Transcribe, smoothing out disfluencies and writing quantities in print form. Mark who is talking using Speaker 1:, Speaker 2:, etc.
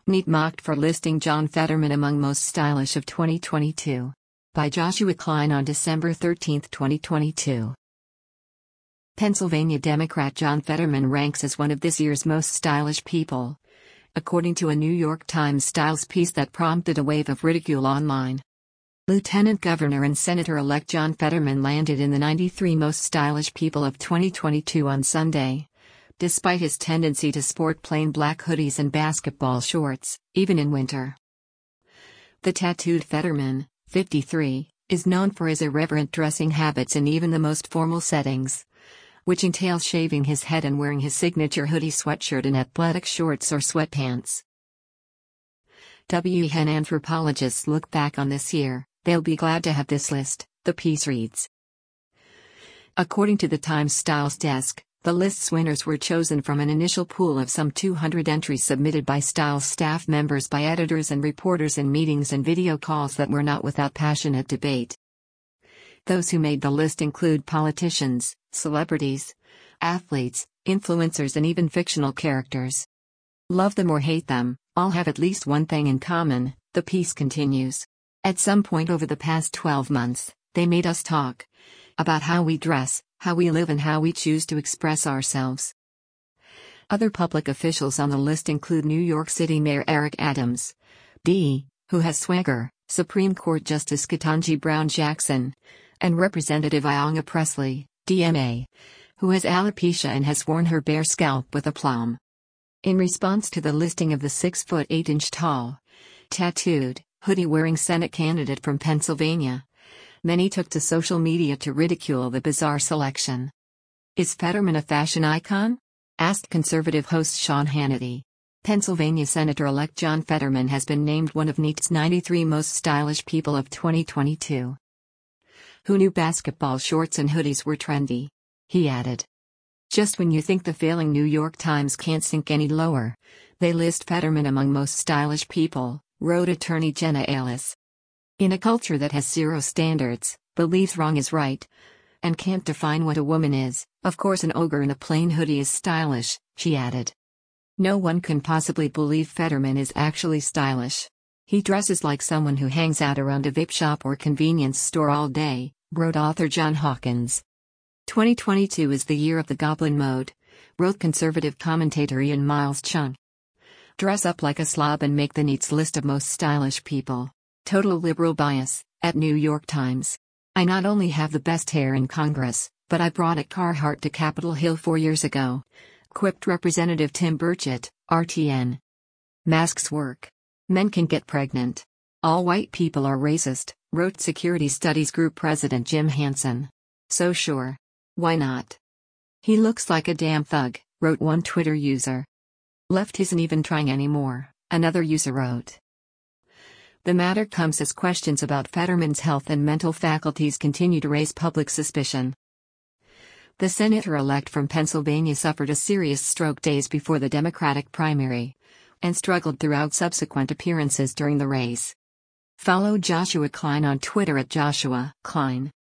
Speaker 1: Neat mocked for listing John Fetterman among most stylish of 2022. By Joshua Klein on December 13, 2022. Pennsylvania Democrat John Fetterman ranks as one of this year's most stylish people, according to a New York Times styles piece that prompted a wave of ridicule online. Lieutenant Governor and Senator-elect John Fetterman landed in the 93 most stylish people of 2022 on Sunday, despite his tendency to sport plain black hoodies and basketball shorts, even in winter. The tattooed Fetterman, 53, is known for his irreverent dressing habits in even the most formal settings, which entails shaving his head and wearing his signature hoodie sweatshirt and athletic shorts or sweatpants. When anthropologists look back on this year, they'll be glad to have this list, the piece reads. According to the Times Styles Desk, the list's winners were chosen from an initial pool of some 200 entries submitted by Styles staff members by editors and reporters in meetings and video calls that were not without passionate debate. Those who made the list include politicians, celebrities, athletes, influencers, and even fictional characters. Love them or hate them, all have at least one thing in common, the piece continues. At some point over the past 12 months, they made us talk about how we dress, how we live, and how we choose to express ourselves. Other public officials on the list include New York City Mayor Eric Adams, D., who has swagger, Supreme Court Justice Ketanji Brown Jackson, and Representative Ayanna Pressley, DMA, who has alopecia and has worn her bare scalp with aplomb. In response to the listing of the 6'8" tattooed, hoodie-wearing Senate candidate from Pennsylvania, many took to social media to ridicule the bizarre selection. Is Fetterman a fashion icon? Asked conservative host Sean Hannity. Pennsylvania Senator-elect John Fetterman has been named one of NEAT's 93 most stylish people of 2022. Who knew basketball shorts and hoodies were trendy? He added. Just when you think the failing New York Times can't sink any lower, they list Fetterman among most stylish people, wrote attorney Jenna Ellis. In a culture that has zero standards, believes wrong is right, and can't define what a woman is, of course an ogre in a plain hoodie is stylish, she added. No one can possibly believe Fetterman is actually stylish. He dresses like someone who hangs out around a vape shop or convenience store all day, wrote author John Hawkins. 2022 is the year of the goblin mode, wrote conservative commentator Ian Miles Chung. Dress up like a slob and make the NEAT's list of most stylish people. Total liberal bias, at New York Times. I not only have the best hair in Congress, but I brought a Carhartt to Capitol Hill 4 years ago, quipped Representative Tim Burchett, RTN. Masks work. Men can get pregnant. All white people are racist, wrote Security Studies Group President Jim Hansen. So sure. Why not? He looks like a damn thug, wrote one Twitter user. Left isn't even trying anymore, another user wrote. The matter comes as questions about Fetterman's health and mental faculties continue to raise public suspicion. The senator-elect from Pennsylvania suffered a serious stroke days before the Democratic primary, and struggled throughout subsequent appearances during the race. Follow Joshua Klein on Twitter at Joshua Klein.